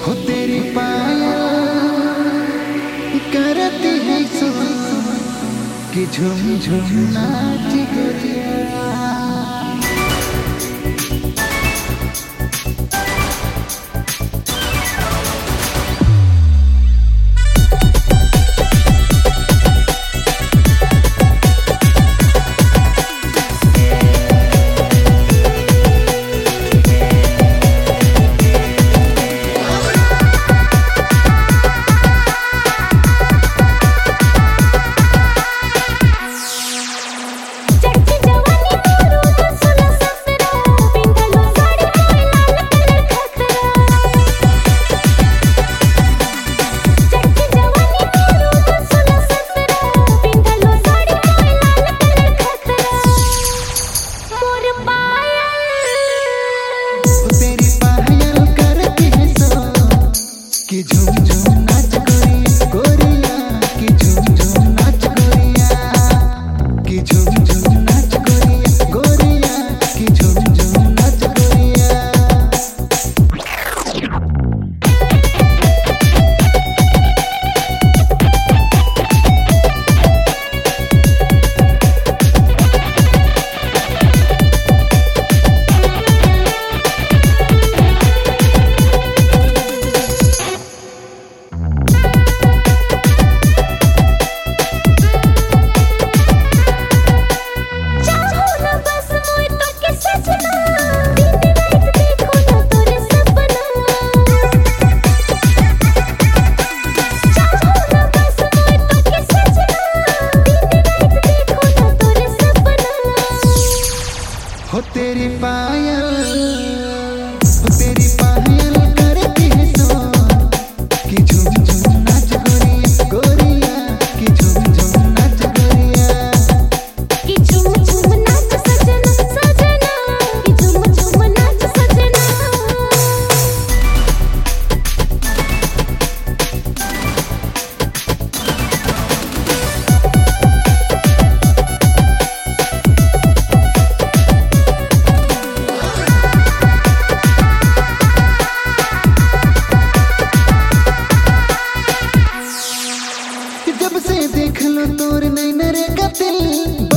हो तेरी पायल करती है सो कि झूम झूम नाच गोरिया। हो तेरी पायल करती है सो कि झूम झूम नाच गोरिया गोरिया कि झूम झूम नाच गोरिया कि झूम झूम नाच सजना सजना कि झूम झूम नाच सजना। जब से देख लो तोर नहीं नरेगा दिल